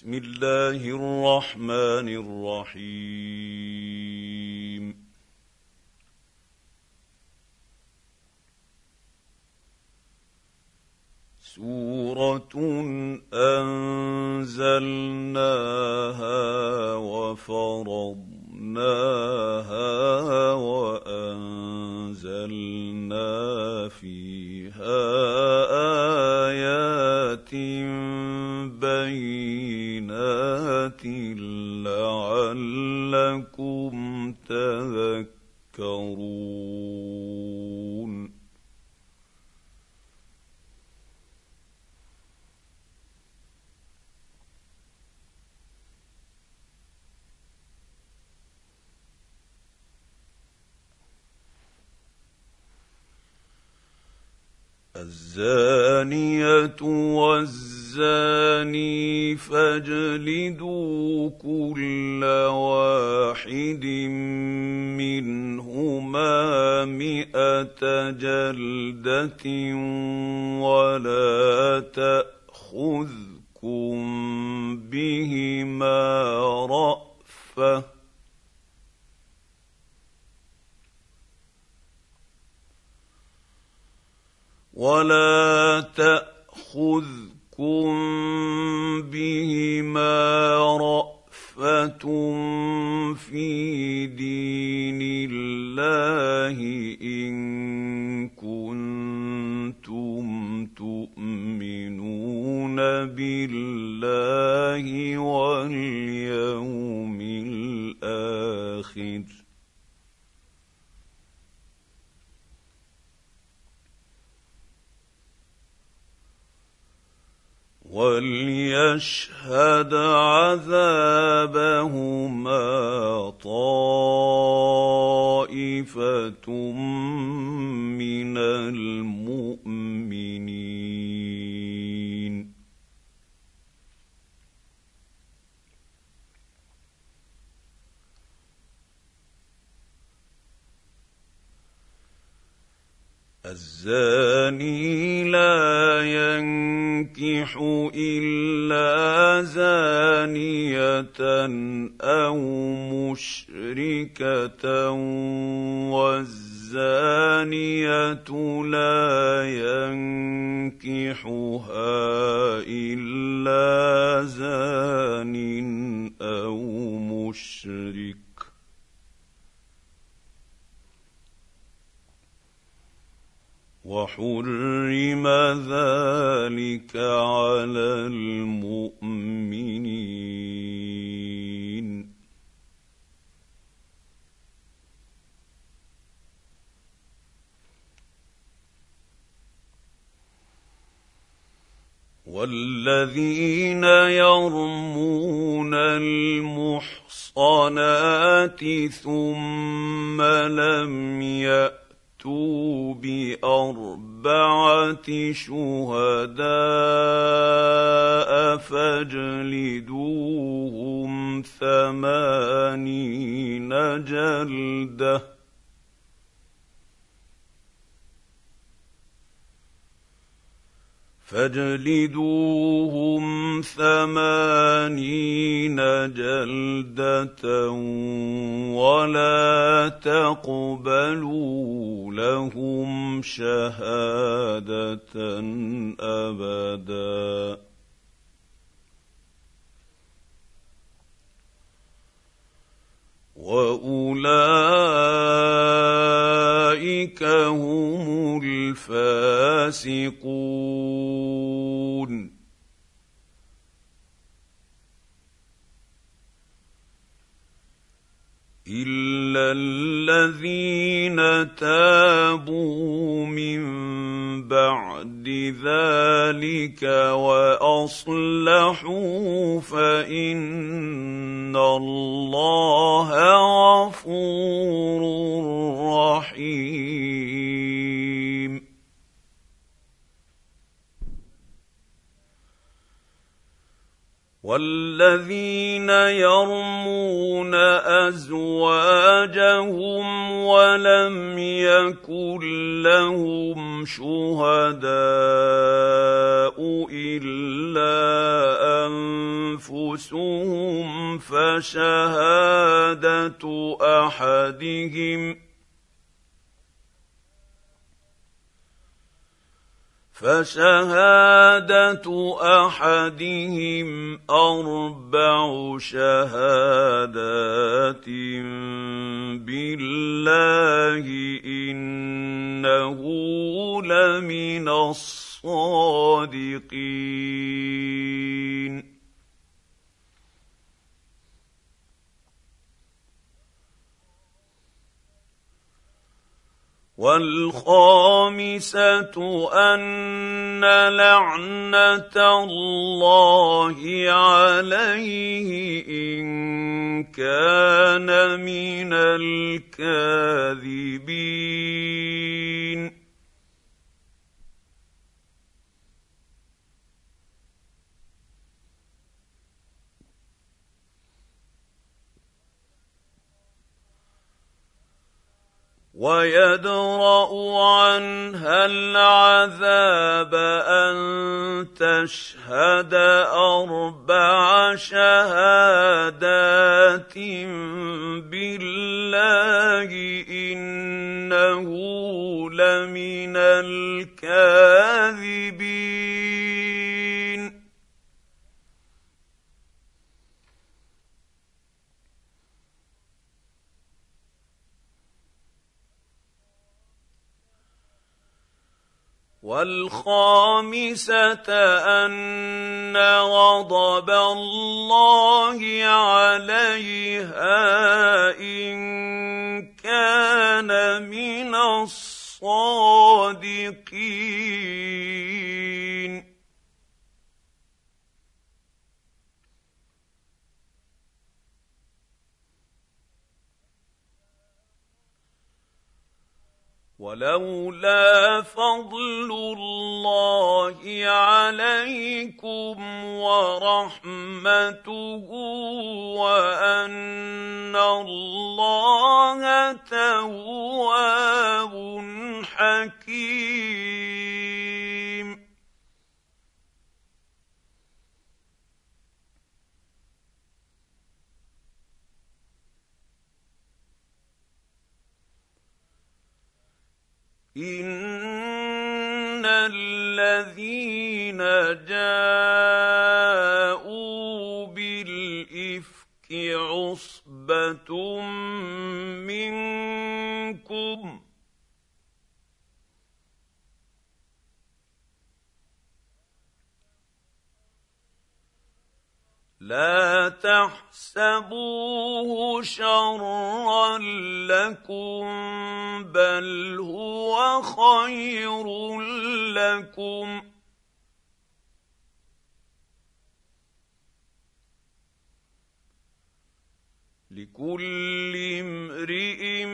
بسم الله الرحمن الرحيم. سورة أنزلناها وفرضناها وأنزلنا فيها آيات بينات لعلكم تذكرون. الزانية والزاني فاجلدوا كل واحد منهما 100 جلدة ولا تأخذكم بهما رأفة في دين الله إن كنتم تؤمنون بالله واليوم الآخر. وليشهد عذابهما طائفة من المؤمنين. الزاني لا ينكح إلا زانية أو مشركة والزانية لا ينكحها إلا زان أو مشرك. وحرم ذلك على المؤمنين. والذين يرمون المحصنات ثم لم يأتوا بأربعة شهداء فاجلدوهم 80 جلدة ولا تقبلوا لهم شهادة أبدا. وأولئك هم الفاسقون. إلا الذين تابوا من بعد ذلك وأصلحوا فإن الله غفور رحيم. والذين يرمون ازواجهم ولم يكن لهم شهداء الا انفسهم فشهادة أحدهم أربع شهادات بالله إنه لمن الصادقين. والخامسة أن لعنة الله عليه إن كان من الكاذبين. ويدرأ عنها العذاب أن تشهد أربع شهادات بالله إنه لمن الكاذبين. والخامسة أن غضب الله عليها إن كان من الصادقين. ولولا فضل الله عليكم ورحمته وأن الله تواب حكيم. إن الذين جاءوا بالإفك عصبة منكم لا تحسبوه شرا لكم بل هو خير لكم لكل امرئ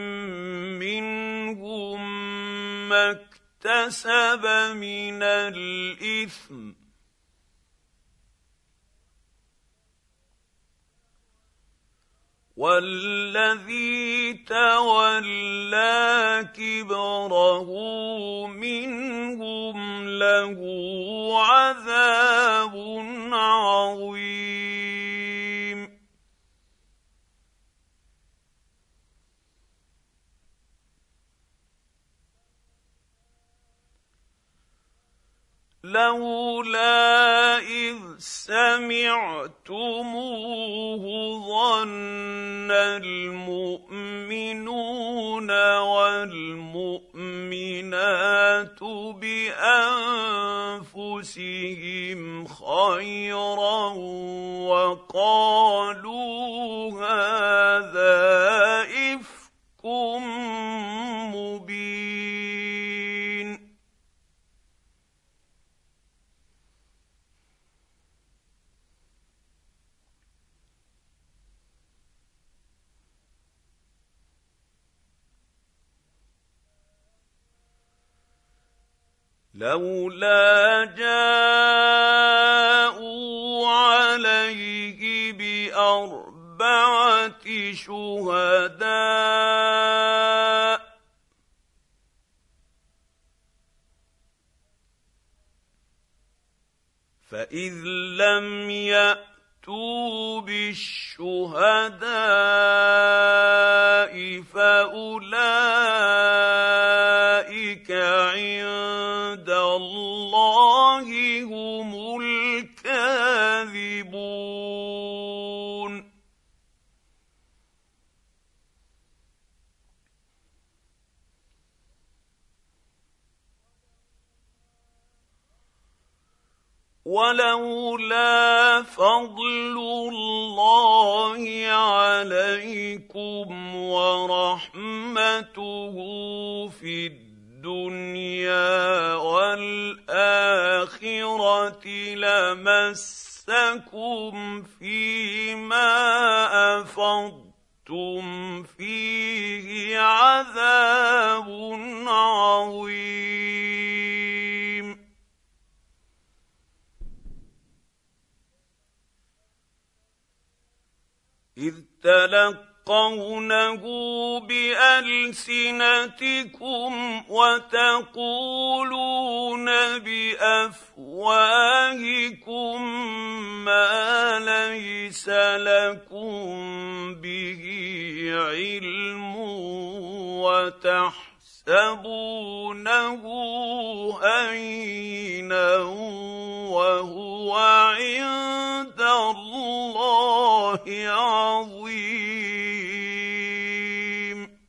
منهم ما اكتسب من الإثم والذي تولى كبره منهم له عذاب عظيم. لولا إذ سمعتموه ظن المؤمنون والمؤمنات بأنفسهم خيرا وقالوا هذا إفك مبين. لولا جاءوا عليه بِأَرْبَعَةِ شُهَدَاءَ فَإِذْ لَمْ يَأْتُوا بِالشُّهَدَاءِ فَأُولَٰئِكَ عِندَ اللَّهِ هُمُ الْكَاذِبُونَ وَلَوْلَا فَضْلُ اللَّهِ عَلَيْكُمْ وَرَحْمَتُهُ فِي الدُّنْيَا وَالْآخِرَةِ لَمَسَّكُمْ فِيمَا أَفَضْتُمْ فِيهِ عَذَابٌ عَظِيمٌ إِذْ تَلَقَّوْنَهُ بِأَلْسِنَتِكُمْ وَتَقُولُونَ بِأَفْوَاهِكُم مَّا لَيْسَ لَكُم بِهِ عِلْمٌ وَتَحْسَبُونَهُ هَيِّنًا وَهُوَ عِندَ اللَّهِ عَظِيمٌ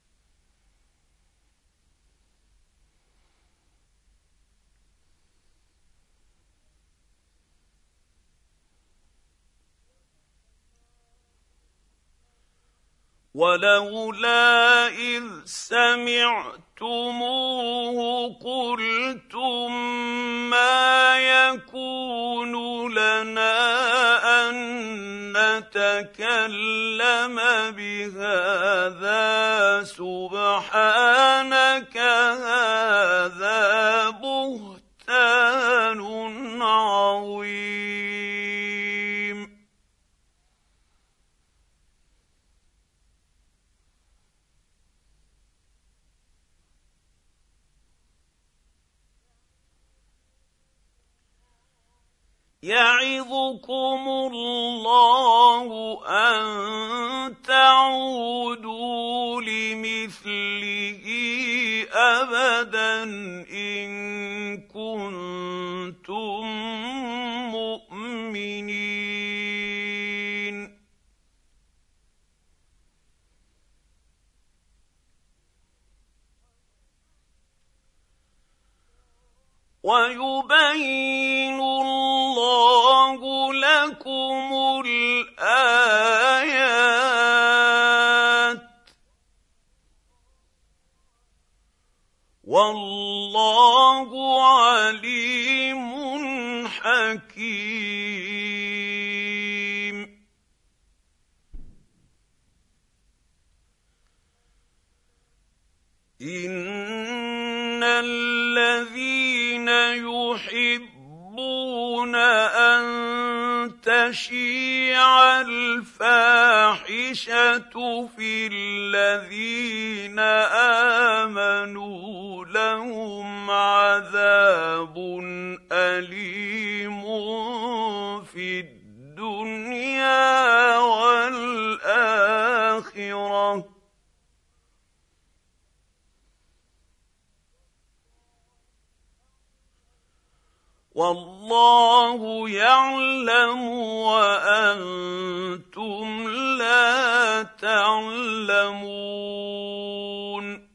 وَلَوْلَا إِذْ سَمِعْتُمُوهُ قُلْتُم مَّا يَكُونُ لَنَا أَن نَّتَكَلَّمَ بِهَٰذَا سُبْحَانَكَ هَٰذَا بُهْتَانٌ عَظِيمٌ يَعِظُكُمُ اللَّهُ أَن تَعُودُوا لِمِثْلِهِ أَبَدًا إِن كُنتُم مُّؤْمِنِينَ وَيُبَيِّنُ اللَّهُ لَكُمُ الْآيَاتِ وَاللَّهُ عَلِيمٌ حَكِيمٌ إِنَّ الَّذِينَ يُحِبُّونَ أَن تَشِيعَ الْفَاحِشَةُ فِي الَّذِينَ آمَنُوا لَهُمْ عَذَابٌ أَلِيمٌ فِي الدُّنْيَا وَالْآخِرَةِ وَاللَّهُ يَعْلَمُ وَأَنتُمْ لَا تَعْلَمُونَ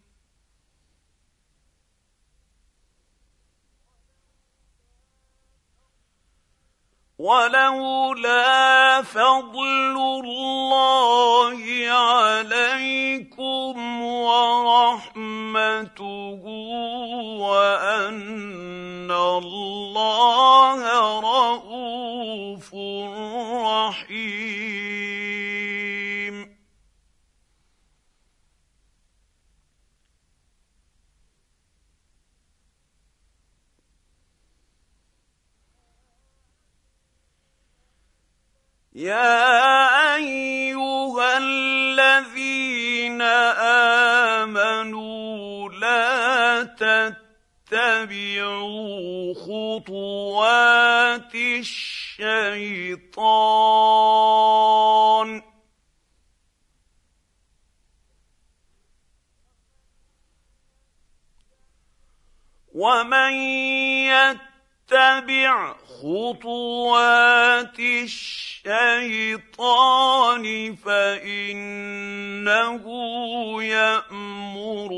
وَلَوْلَا فَضْلُ اللَّهِ عَلَيْكُمْ وَرَحْمَتُهُ وَأَنَّ اللَّهَ رَءُوفٌ رَّحِيمٌ يَا تتبعوا خطوات الشيطان ومن يتبع خطوات الشيطان فإنه يأمر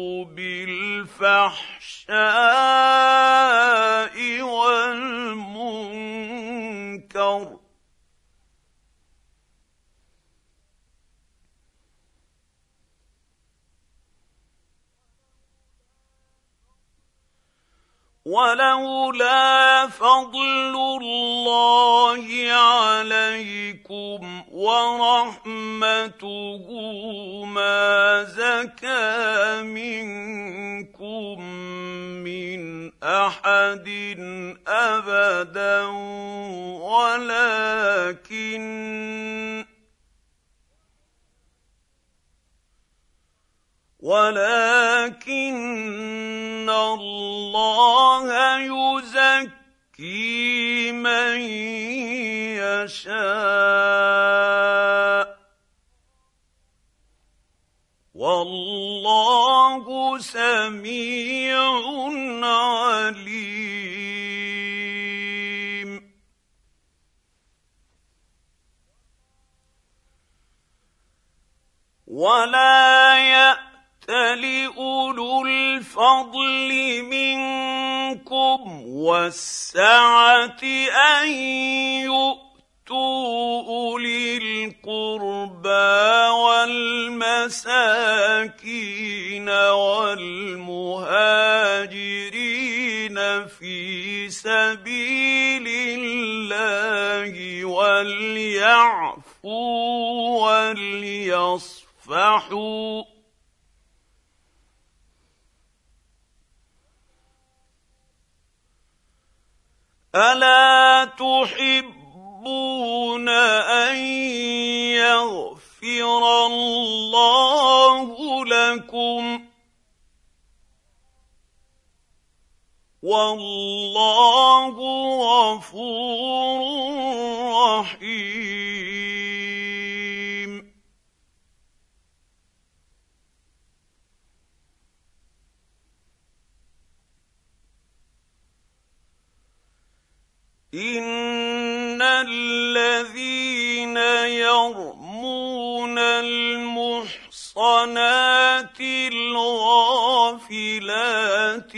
بالفحشاء والمنكر ولولا فضل الله عليكم ورحمته ما زكى منكم من أحد أبدا ولكن الله يزكي من يشاء والله سميع عليم ولا يأتل أولو الفضل منكم والسعة أن يؤتوا أولي القربى والمساكين والمهاجرين في سبيل الله وليعفوا وليصفحوا ألا تحبون أن يغفر الله لكم والله غفور رحيم إن الذين يرمون المحصنات الغافلات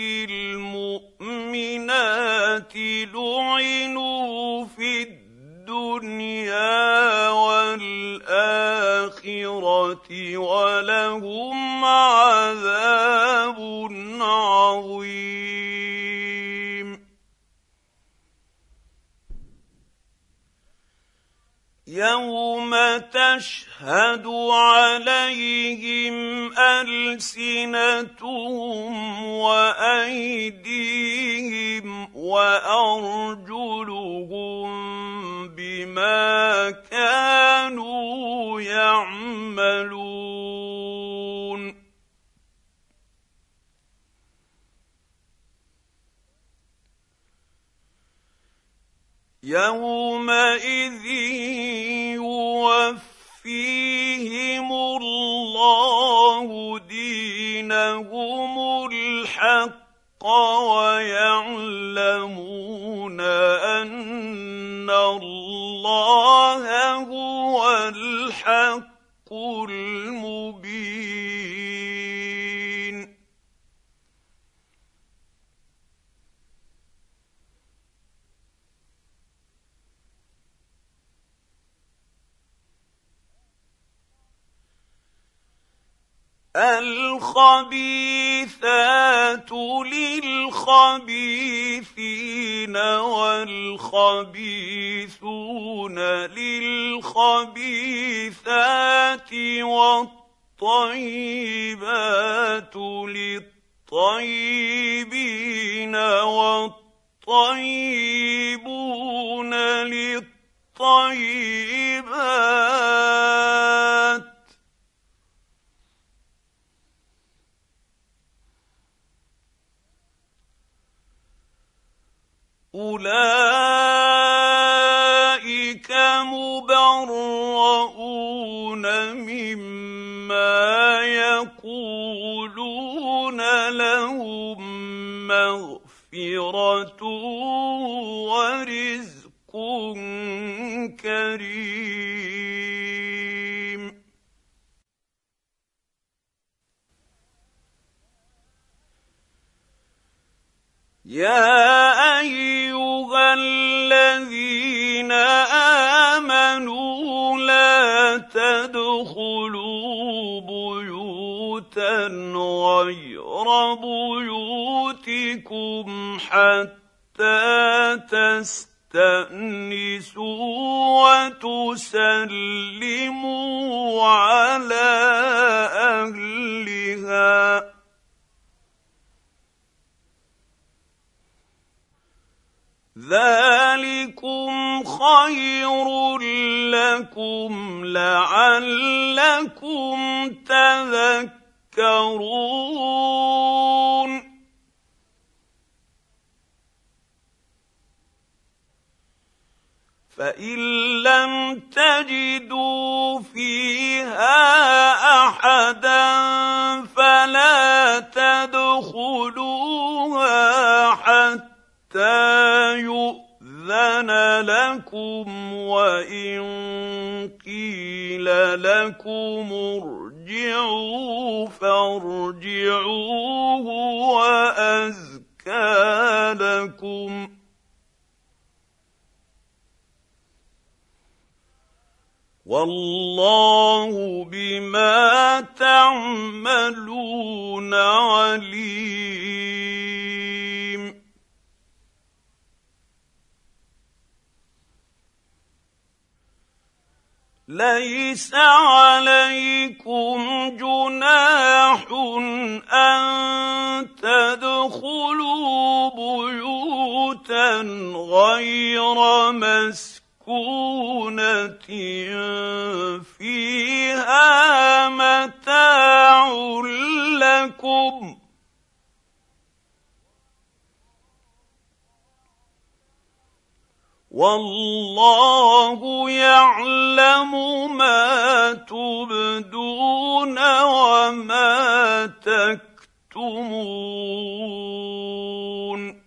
المؤمنات لعنوا في الدنيا والآخرة ولهم عذاب عظيم يوم تشهد عليهم ألسنتهم وأيديهم وأرجلهم بما كانوا يعملون يومئذ يوفيهم الله دينهم الحق ويعلمون أن الله هو الحق المبين الخبيثات للخبيثين والخبيثون للخبيثات والطيبات للطيبين والطيبون للطيبات اولئك مبرؤون مما يقولون لهم مغفرة ورزق كريم. يا ايها الذين امنوا لا تدخلوا بيوتا غير بيوتكم حتى تستأنسوا وتسلموا على أهلها. ذلكم خير لكم لعلكم تذكرون. فإن لم تجدوا فيها أحدا فلا تدخلوها حتى يؤذن لكم، وإن قيل لكم ارجعوا فارجعوا هو أزكى لكم. والله بما تعملون عليم. ليس عليكم جناح أن تدخلوا بيوتا غير مسكونة فيها متاع لكم، والله يعلم ما تبدون وما تكتمون.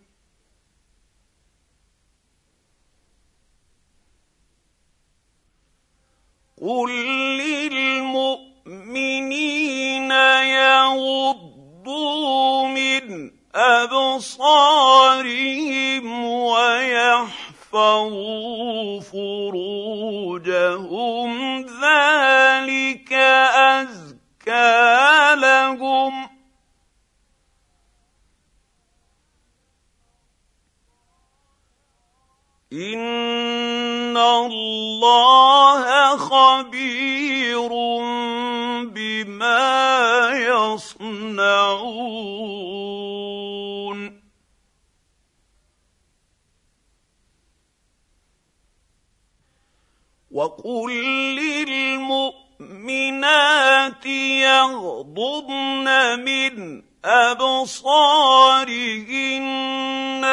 قل للمؤمنين يغضوا من أبصارهم ويحفظوا فروجهم ذلك أزكى لهم، إن الله خبير بما يصنعون. وقل للمؤمنات يغضضن من أبصارهن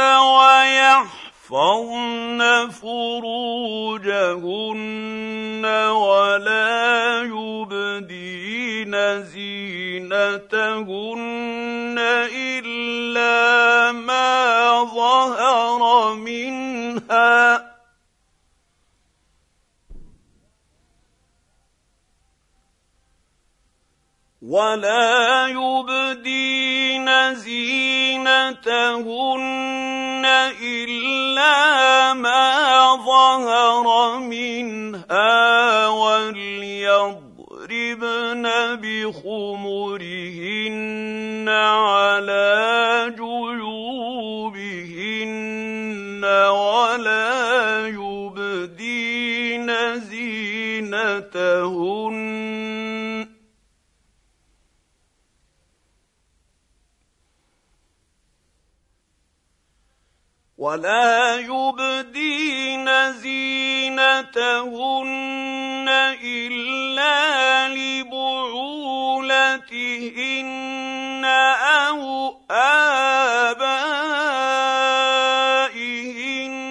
ويحفظن فروجهن ولا يبدين زينتهن إلا ما ظهر منها، ولا يبدين زينتهن إلا ما ظهر منها، وليضربن بخمرهن على جيوبهن ولا يبدين زينتهن إلا لبعولتهن أو آبائهن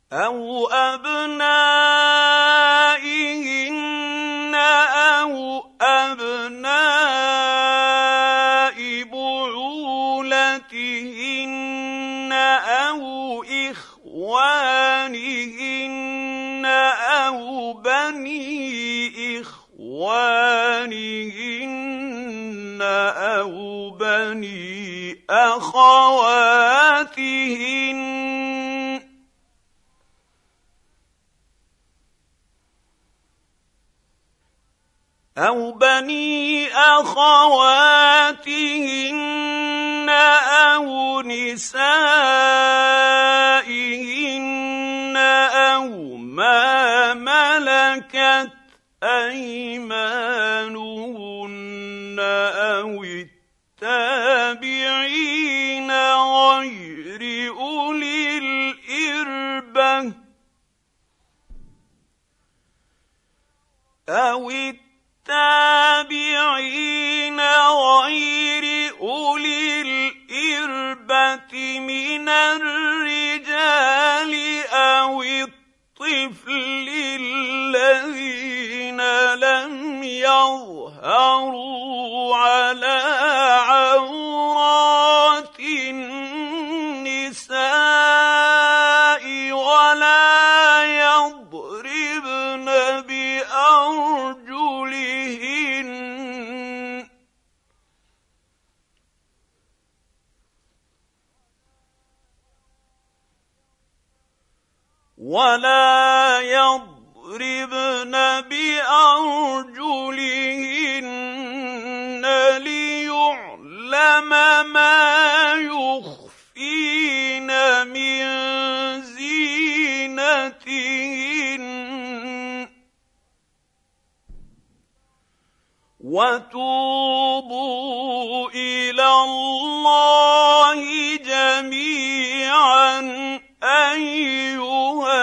أَوْ أَبْنَائِهِنَّ أَوْ أَبْنَاءِ بُعُولَتِهِنَّ أَوْ إِخْوَانِهِنَّ أَوْ بَنِي إِخْوَانِهِنَّ أَوْ بَنِي أَخَوَاتِهِنَّ أَوْ نِسَائِهِنَّ أَوْ مَا مَلَكَتْ أَيْمَانُهُنَّ أَوِ التَّابِعِينَ غَيْرِ أُولِي الْإِرْبَةِ مِنَ الرِّجَالِ أَوِ الطِّفْلِ الَّذِينَ لَمْ يَظْهَرُوا عَلَىٰ عَوْرَاتِ النِّسَاءِ ولا يضربن بأرجلهن ليعلم ما يخفين من زينتهن وتوبوا إلى الله جميعا أيها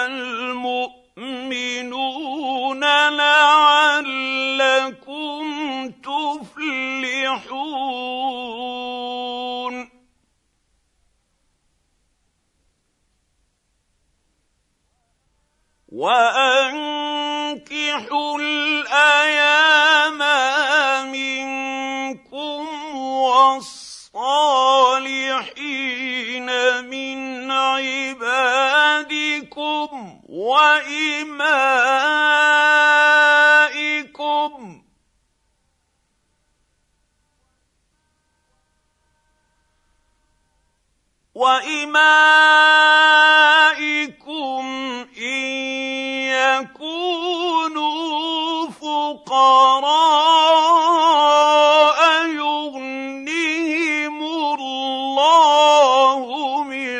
المؤمنون لعلكم تفلحون وأنكحوا الأيام منكم والصالحين من عبادكم وإمائكم إن يكونوا فقراء يغنهم الله من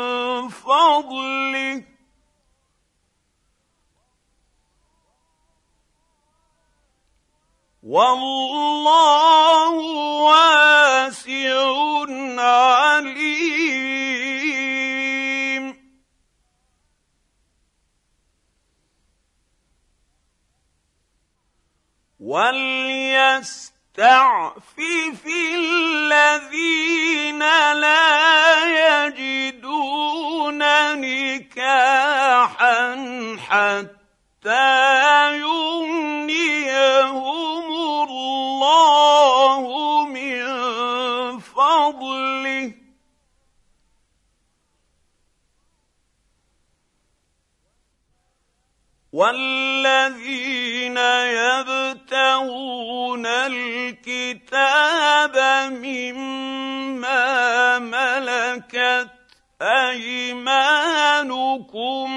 فضله والله واسع عليم وليستعفف الذين لا يجدون نكاحا حتى يغنيهم الله من فضله والذين يبتغون الكتاب مما ملكت أيمانكم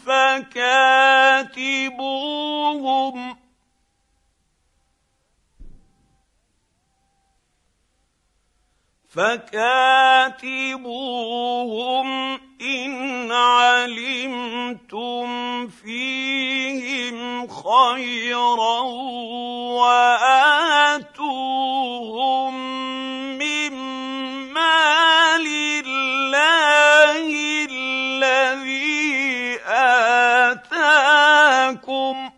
فكاتبوهم إن علمتم فيهم خيرا وآتوهم من مال الله الذي آتاكم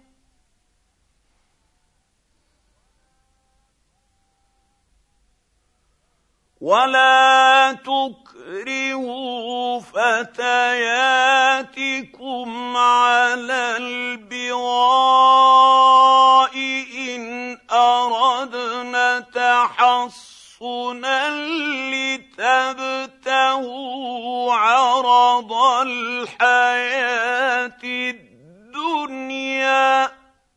ولا تكرهوا فتياتكم على البغاء إن أردنا تحصنا لتبتغوا عرض الحياة الدنيا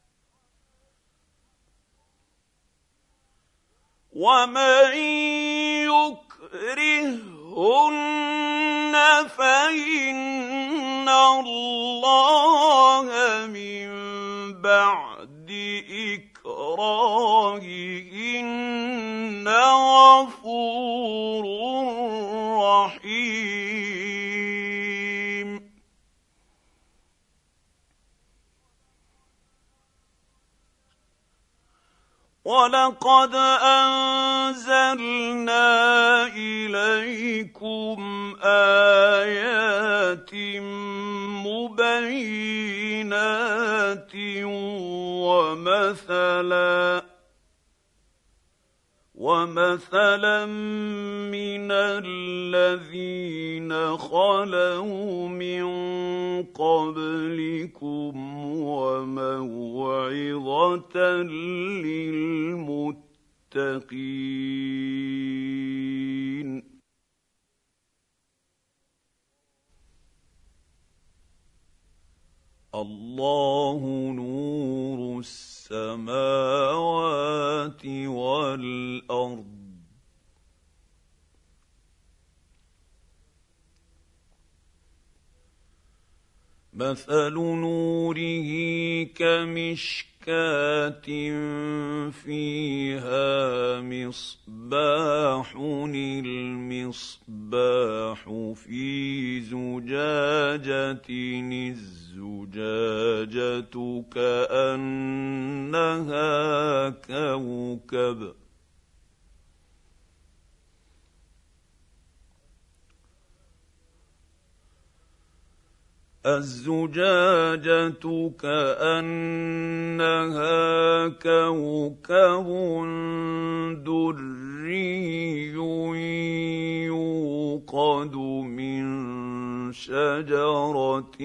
ومن يكرههن فإن الله من بعد إكراههن غفور رحيم. ولقد أنزلنا إليكم آيات مبينات ومثلا من الذين خلوا من قبلكم وموعظة للمتقين. الله نور السماوات والأرض مثل نوره كمشكاة فيها مصباح المصباح في زجاجة الزجاجة كأنها كوكب الزجاجة كأنها كوكب دري يوقد من شجرة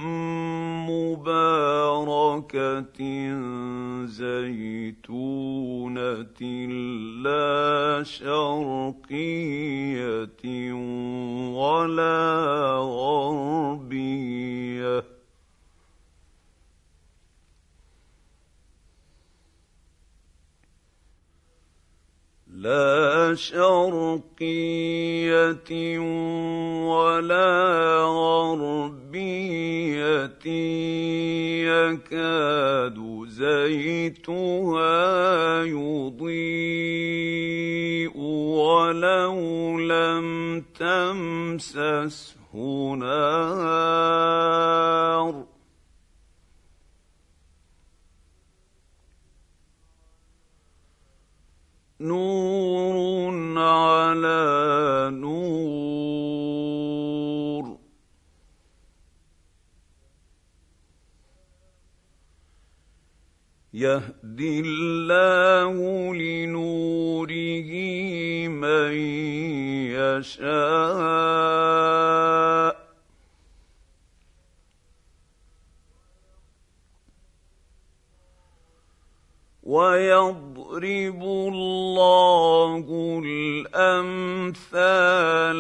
مباركة زيتونة لا شرقية ولا غربية يكاد زيتها يضيء ولو لم تمسسه نار نور على نور يهدي الله لنوره من يشاء ويضرب الله الأمثال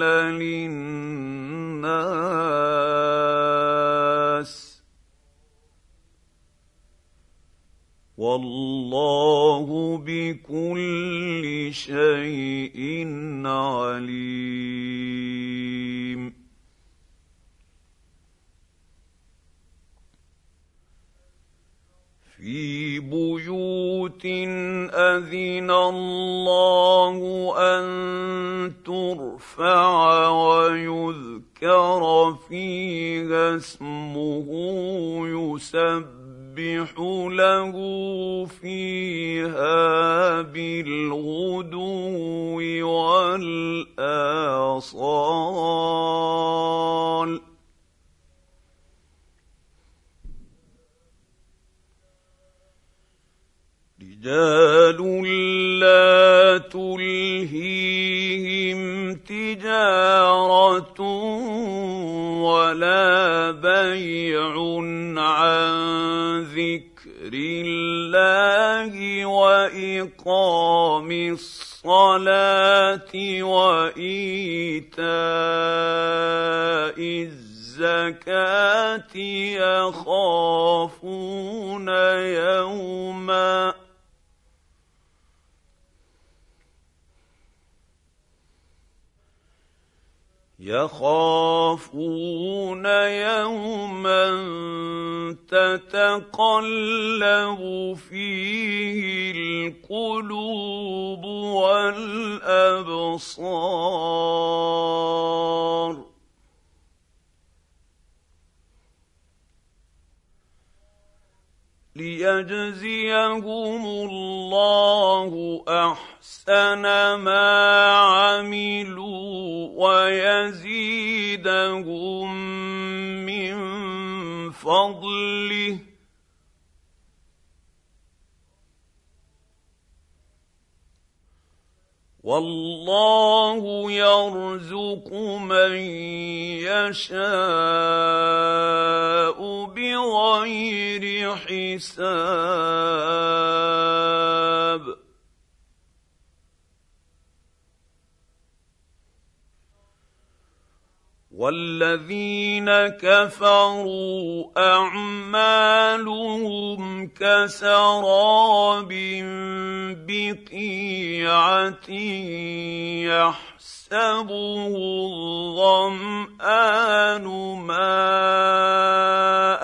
للناس والله بكل شيء عليم. في بيوت أذن الله أن ترفع ويذكر فيها اسمه يسبح له فيها بالغدو والآصال رجال لا تلهيهم تجارة تجارة ولا بيع عن ذكر الله وإقام الصلاة وإيتاء الزكاة يخافون يوما تتقلب فيه القلوب والأبصار ليجزيهم الله أحسن ما عملوا ويزيدهم من فضله والله يرزق من يشاء بغير حساب والذين كفروا أعمالهم كسراب بقيعة يحسبه الظمآن ماء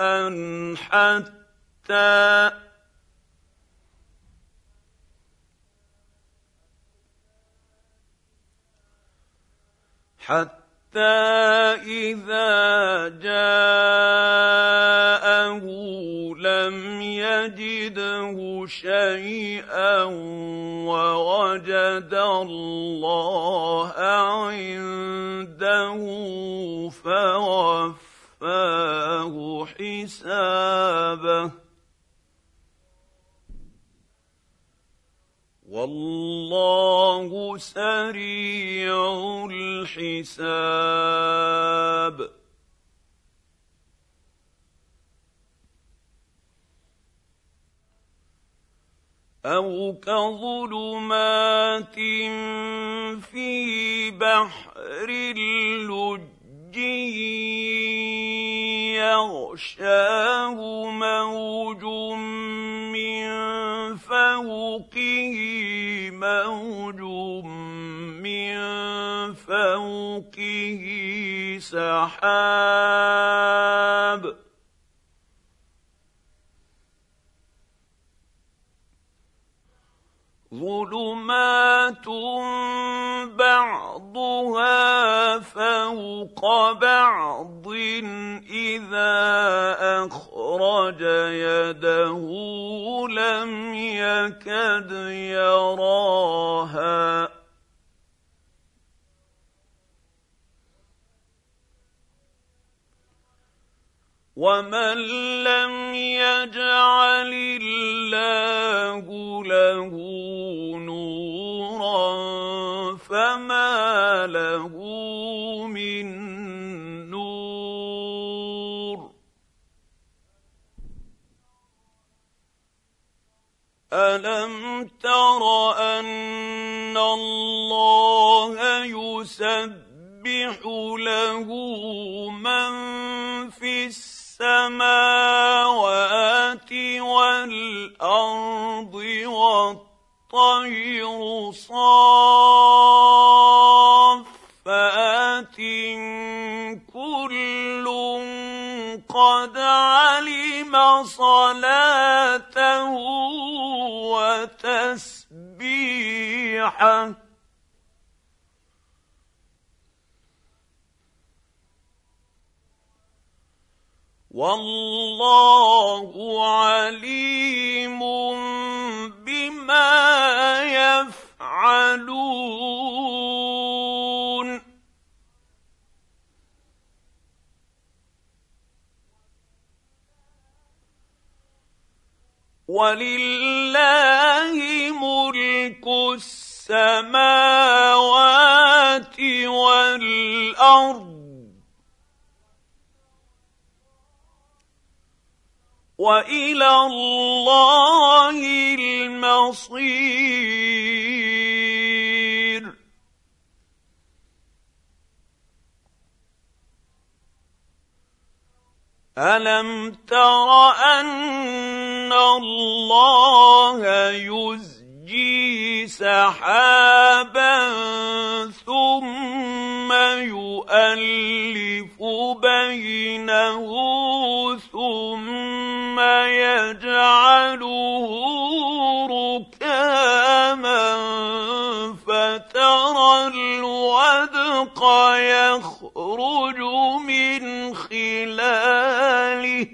حتى إذا جاءه لم يجده شيئا ووجد الله عنده فوفاه حسابه والله سريع الحساب أو كظلمات في بحر لجي يغشاه موج من فوقه موج من فوقه سحاب ظلمات بعضها فوق بعض إذا أخرج يده لم يكد يراها ومن لم يجعل الله له نورا فما له من نور ألم تر أن الله يسبح له من في السماوات والأرض والطير صافات كل قد علم صلاته وتسبيحه والله عليم بما يفعلون ولله ملك السماوات والأرض الارض والى الله المصير. الم تر ان الله يزجي سحابا ثم يؤلف بينه ثم يجعله ركاما فترى الودق يخرج من خلاله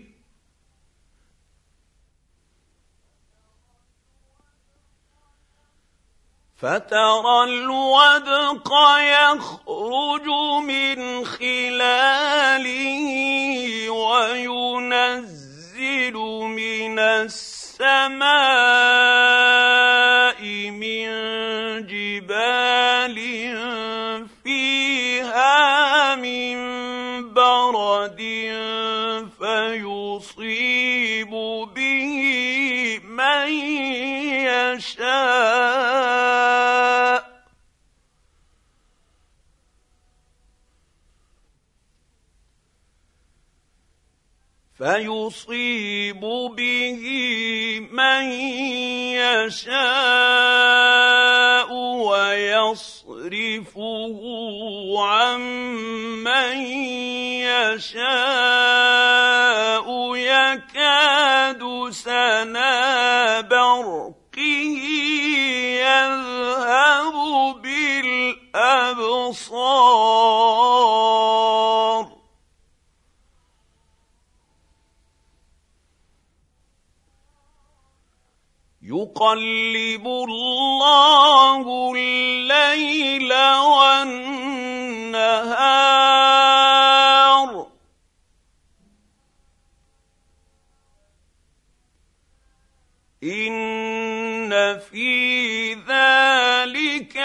وينزل من السماء من جبال فيها من برد فيصيب به من يشاء ويصرفه عن من يشاء يكاد سنا برقه يذهب بالأبصار يقلب الله الليل والنهار إن في ذلك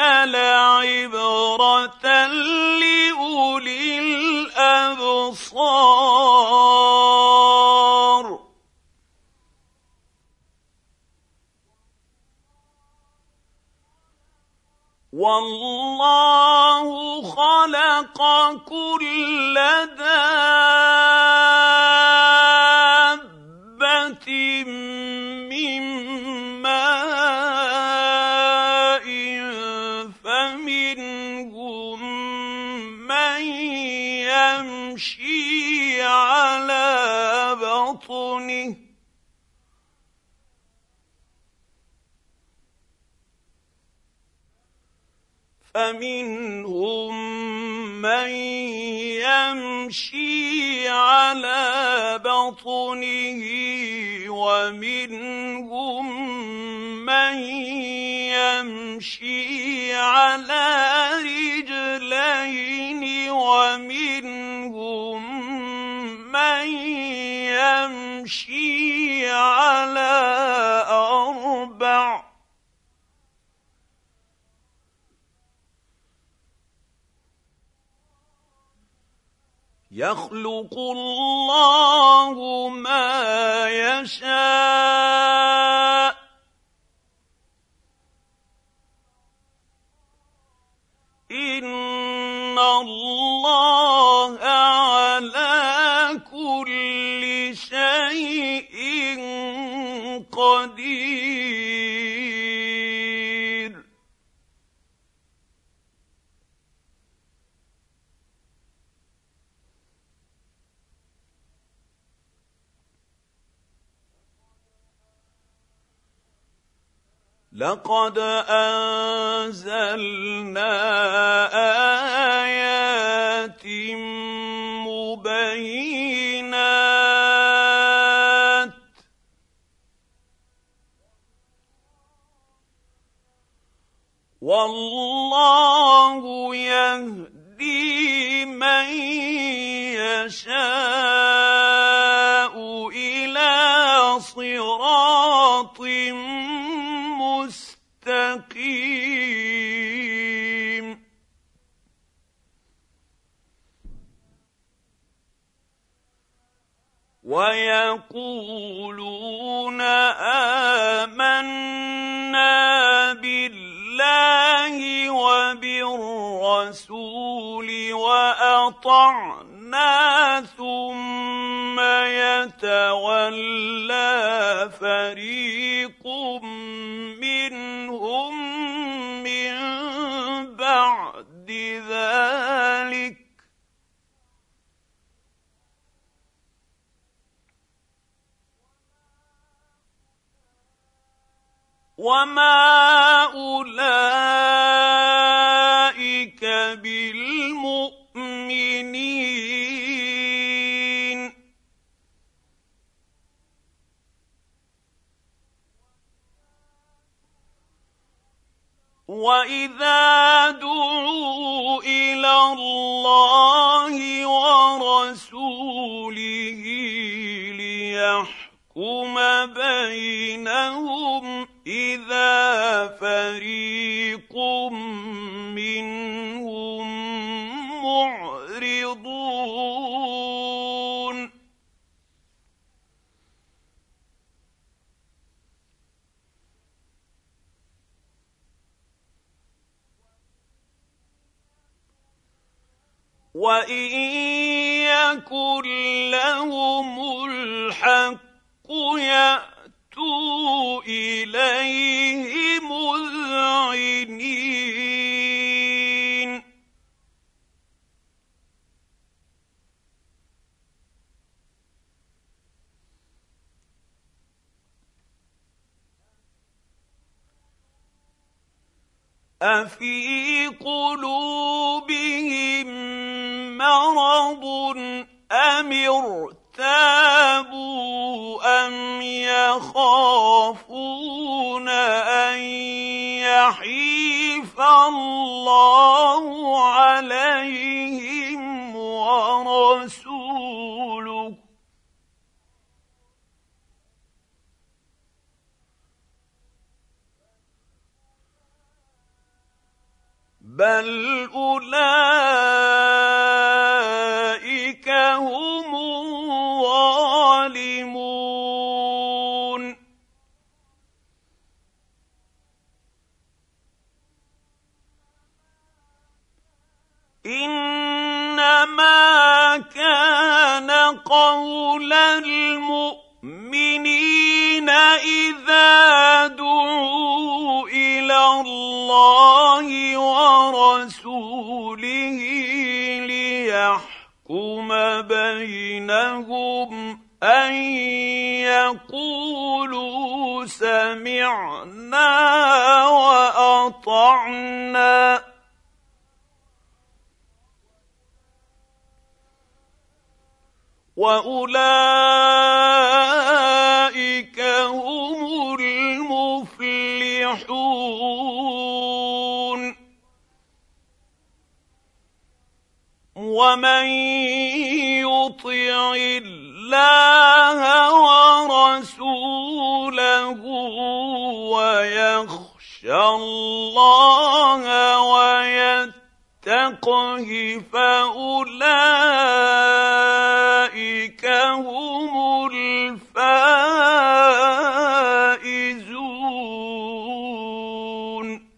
لعبرة لأولي الأبصار والله خلق كل دابة من ماء فمنهم من يمشي على بطنه ومنهم من يمشي على رجلين ومنهم من يمشي على أربع يخلق الله ما يشاء إن الله على كل شيء قدير. لقد أنزلنا آيات مبينات والله يهدي من يشاء إلى صراط مستقيم. ويقولون آمنا بالله وبالرسول وأطعنا ثم يتولى فريق منهم من بعد ذلك وما أولئك بالمؤمنين وإذا دعوا إلى الله ورسوله ليحكم بينهم إذا فريق منهم معرضون وإن يكن لهم الحق يأتوا إليه مذعنين أفي قلوبهم مرض أم ارتابوا أم يخافون أن يحيف الله عليهم ورسوله بل أولئك هم الظالمون إنما كان قول المؤمنين إذا دعوا إلى الله ورسوله ليحكم بينهم أن يقولوا سمعنا وأطعنا وأولئك هم المفلحون ومن يطع الله ورسوله ويخشى الله ويتقه فأولئك هم الفائزون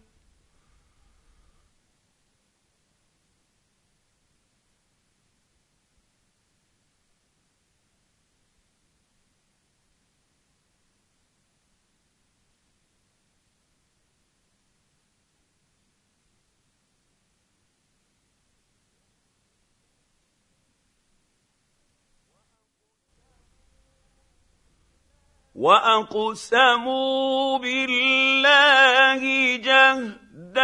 وأقسموا بالله جهد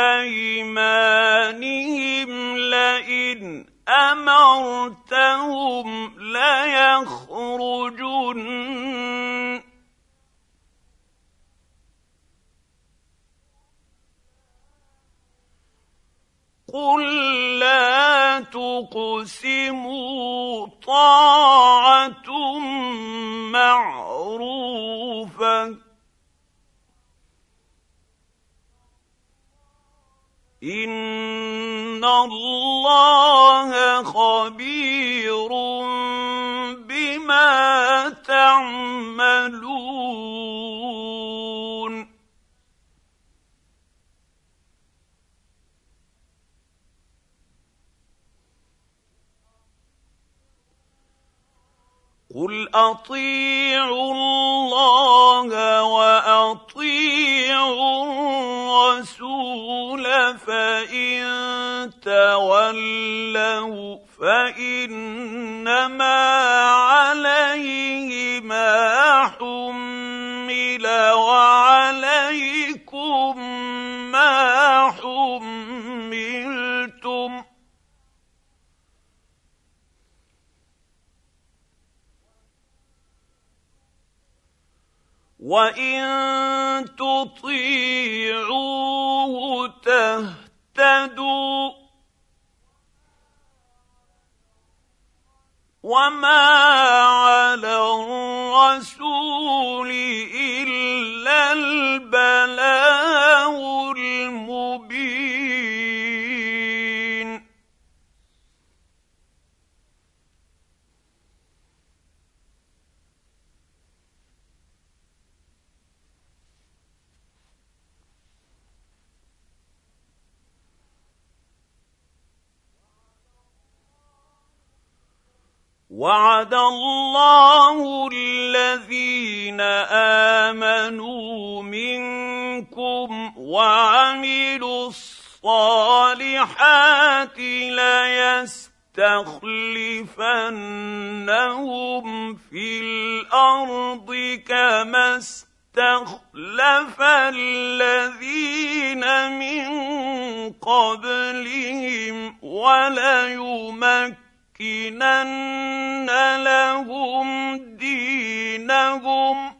أيمانهم لئن أمرتهم ليخرجن قل لا تقسموا طاعة معروفة إن الله خبير بما يعملون قل اطيعوا الله واطيعوا الرسول فان تولوا فانما عليه ما حمل وعليكم ما حملتم وَإِن تُطِيعُوهُ تَهْتَدُوا ۚ وَمَا عَلَى الرَّسُولِ إِلَّا الْبَلَاغُ الْمُبِينُ وعد الله الذين آمنوا منكم وعملوا الصالحات ليستخلفنهم في الأرض كما استخلف الذين من قبلهم وليمكنن لهم دينهم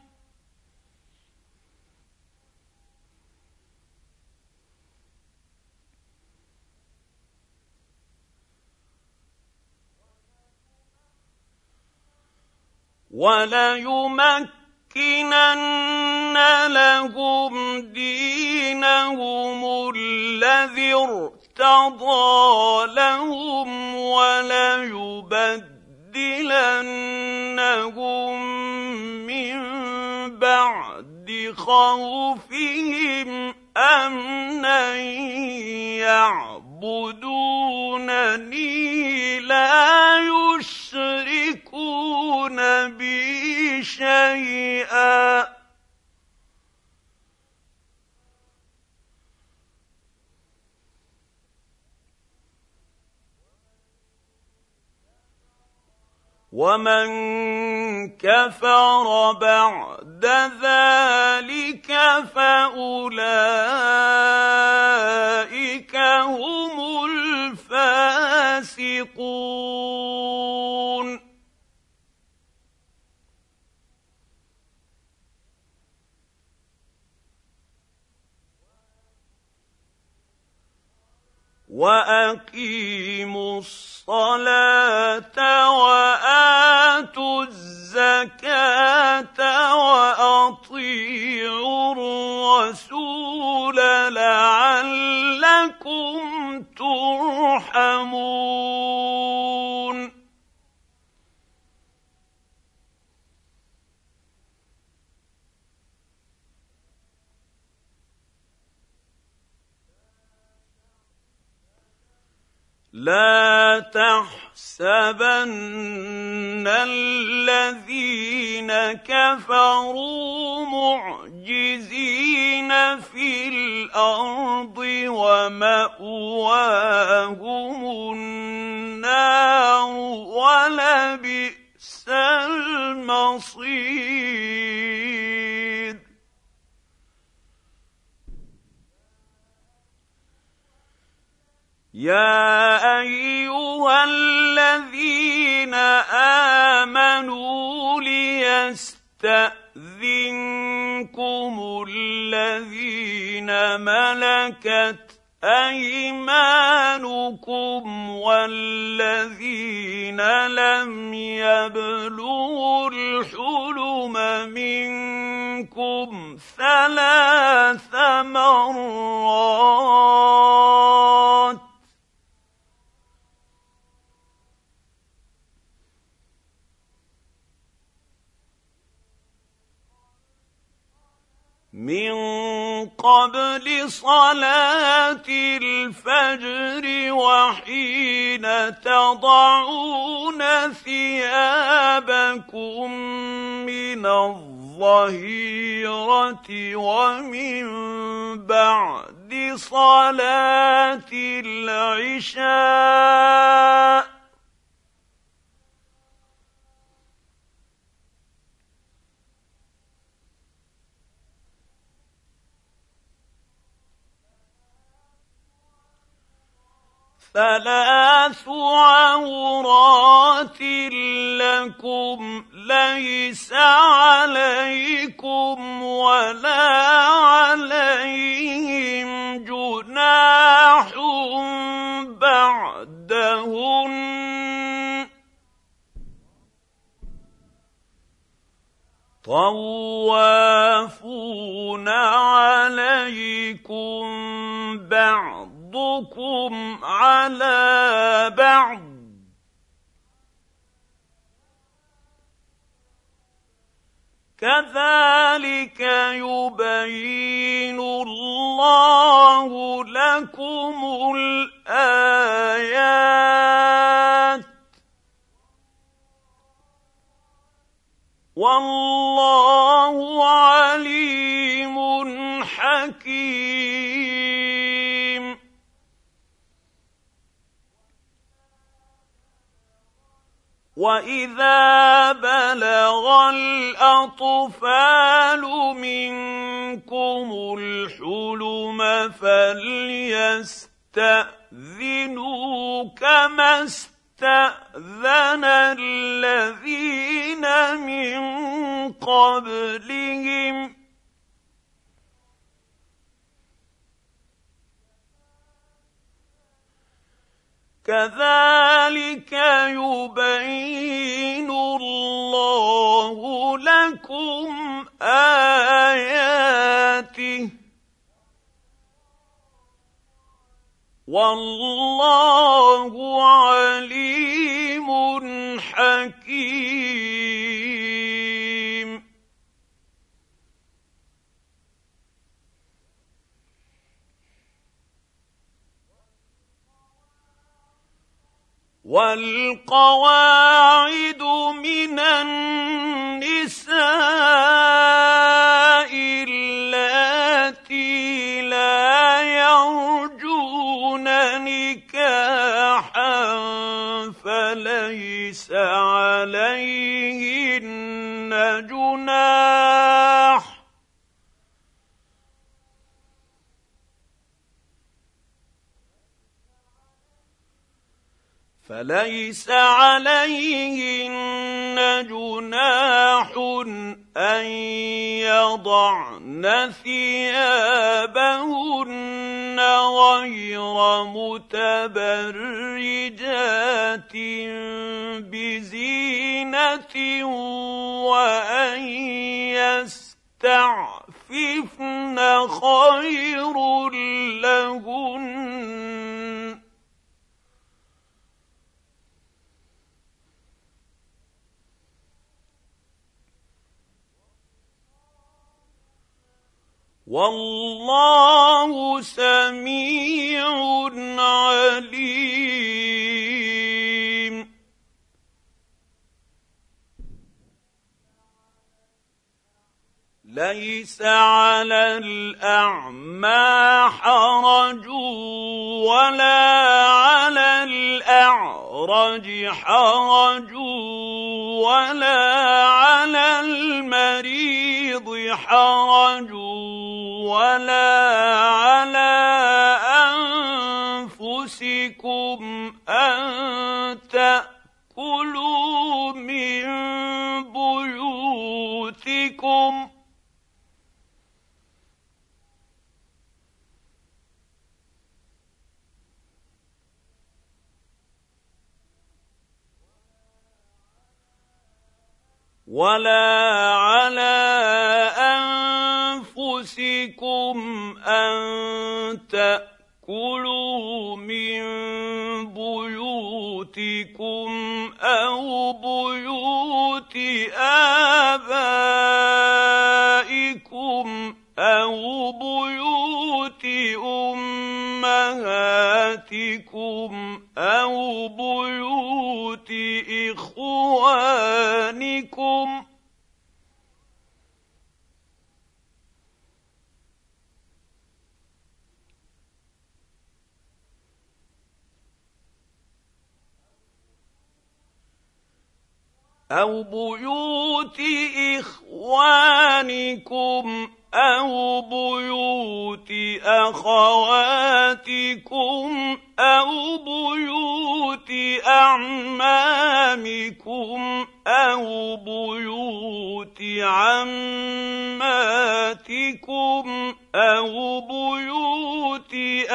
الذي ارتضى لهم وليبدلنهم من بعد خوفهم أمنا يعبدونني لا يشركون بي شيئا ومن كفر بعد ذلك فأولئك هم الفاسقون وأقيموا الصلاة وآتوا الزكاة وأطيعوا الرسول لعلكم ترحمون لا تحسبن الذين كفروا معجزين في الأرض ومأواهم النار ولبئس المصير يا أيها الذين آمنوا ليستأذنكم الذين ملكت أيمانكم والذين لم يبلغوا الحلم منكم 3 مرات من قبل صلاة الفجر وحين تضعون ثيابكم من الظهيرة ومن بعد صلاة العشاء ثلاث عورات لكم ليس عليكم ولا عليهم جناح بعدهن طوافون عليكم بعضكم على بعض كذلك يبين الله لكم الآيات والله عليم حكيم. وإذا بلغ الأطفال منكم الحلم فليستأذنوا كما استأذن الذين من قبلهم كذلك يبين الله لكم آياته والله عليم حكيم. والقواعد من النساء اللاتي لا يرجون نكاحا فليس عليهن جناح أن يضعن ثيابهن غير متبرجات بزينة وأن يستعففن خير لهن والله سميع عليم. ليس على الأعمى حرج ولا على الأعرج حرج ولا على المريض حرج ولا على أنفسكم أن تأكلوا من بيوتكم ولا على أنفسكم أن تأكلوا من بيوتكم أو بيوت آبائكم بيوت إخوانكم أو بيوت إخوانكم أو بيوت أخواتكم أو بيوت أعمامكم أو بيوت عماتكم أو بيوت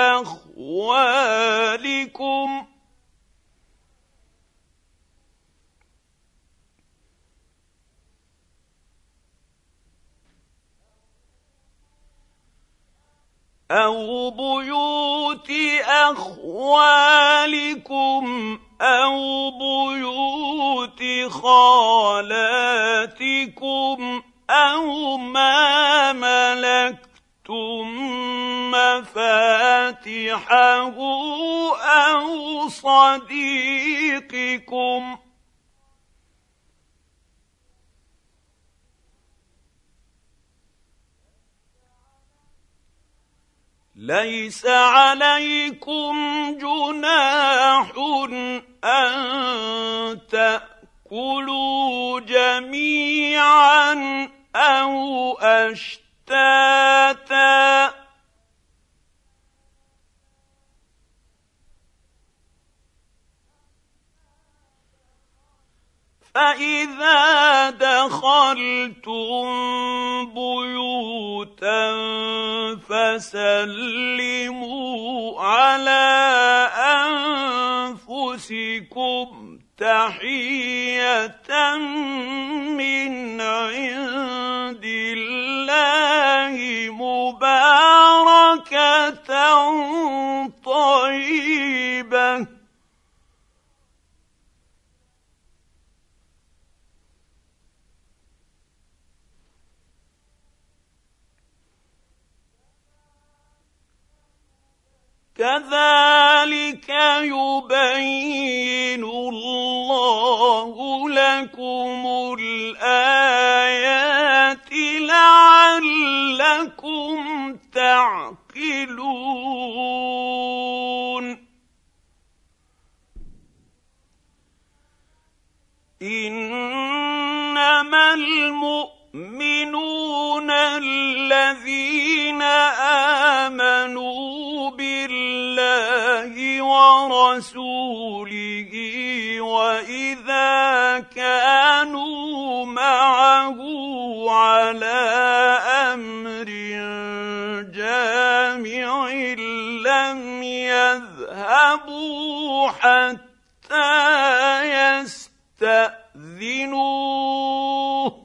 أخوالكم أو بيوت أخوالكم أو بيوت خالاتكم أو ما ملكتم مفاتحه أو صديقكم ليس عليكم جناح أن تأكلوا جميعا أو أشتاتا فإذا دخلتم بيوتا فسلموا على أنفسكم تحية من عند الله مباركة طيبة كذلك يبين الله لكم الآيات لعلكم تعقلون إنما المؤمنون الذين آمنوا بالله ورسوله وإذا كانوا معه على أمر جامع لم يذهبوا حتى يستأذنوه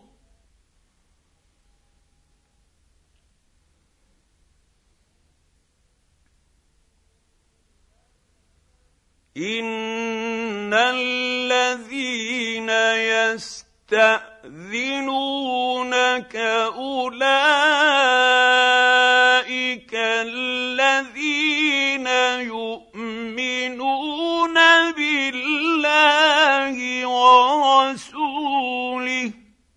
إن الذين يستأذنونك أولئك الذين يؤمنون بالله ورسوله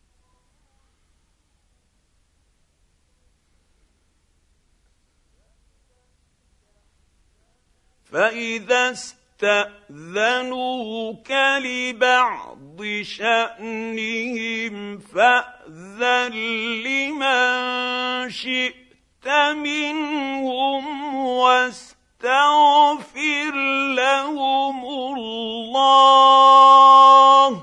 فإذا استأذنوك لبعض شأنهم فأذن لمن شئت منهم واستغفر لهم الله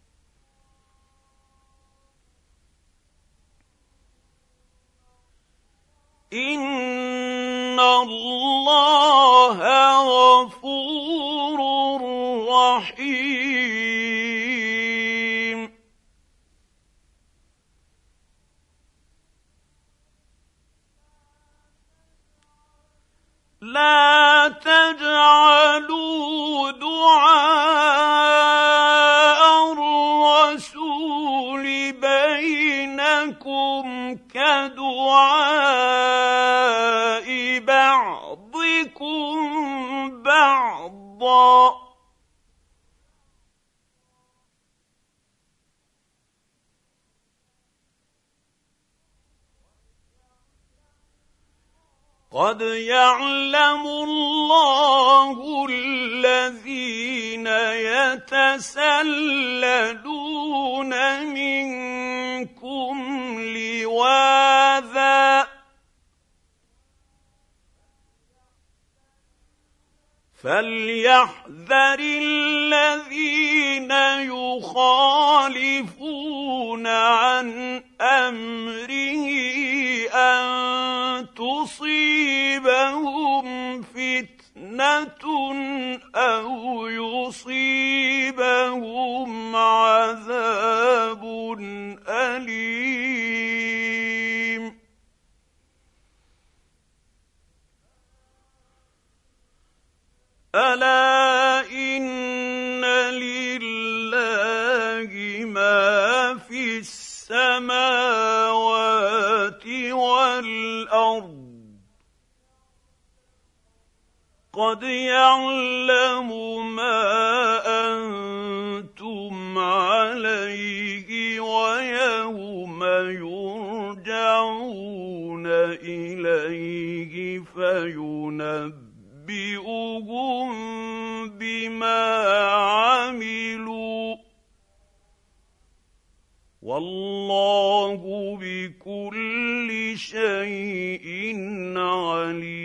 إن الله غفور رحيم لا تجعلوا دعاء الرسول بينكم كدعاء بعضكم بعضا قد يعلم الله الذين يتسللون منكم لواذا فليحذر الذين يخالفون عن امره ان تصيبهم فتنه او يصيبهم عذاب اليم الا ان لله ما في السماوات والارض قد يعلم ما انتم عليه ويوم يرجعون اليه فينبئهم بما عملوا والله بكل شيء عليم